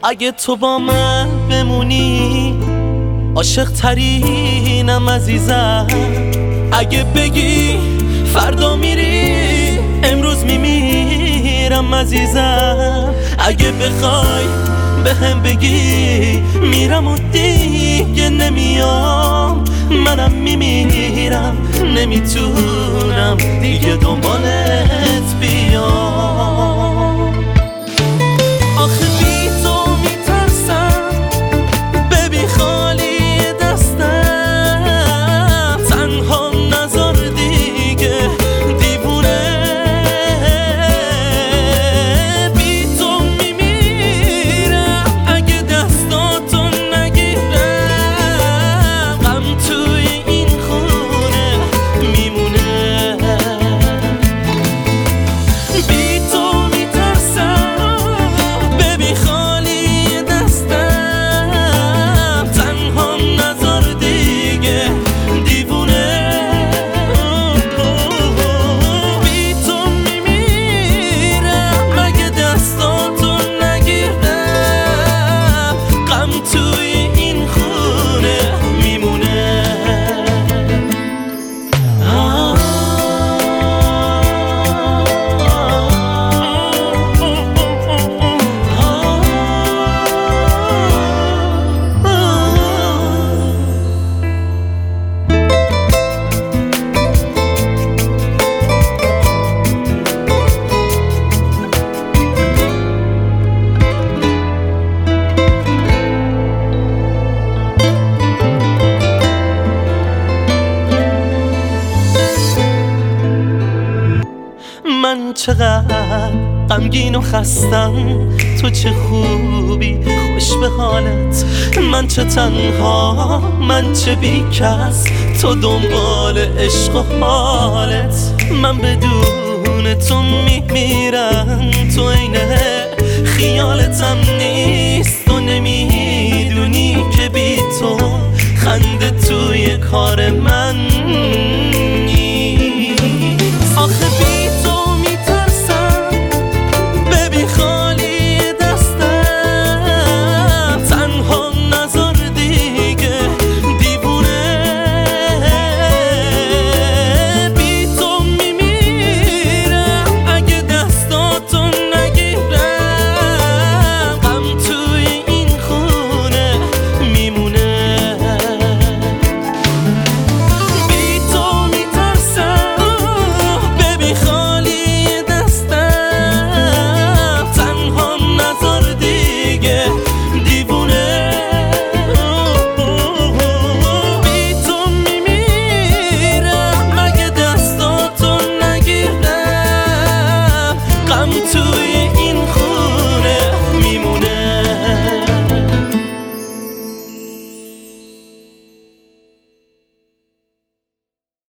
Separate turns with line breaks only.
اگه تو با من بمونی عاشق ترینم عزیزم. اگه بگی فردا میری امروز میمیرم عزیزم. اگه بخوای به هم بگی میرم و دیگه نمیام، منم میمیرم نمیتونم دیگه دنبالت بیام. آخه بی تو میترسم ببین خالی دستم، تنها نذار دیگه دیوونه. بی تو میمیرم اگه دستاتو نگیرم، غم توی این خونه میمونه. بی تو میترسم ببین خالی دستم، تنها نذار دیگه دیوونه. بی تو میمیرم اگه دستاتو نگیرم، غم توی این خونه میمونه. من چقدر غمگین و خستم، تو چه خوبی خوش به حالت. من چه تنها من چه بی کس، تو دنبال عشق و حالت. من بدون تو میمیرم، تو عینه خیالتم نیست. تو نمیدونی که بی تو خنده توی کار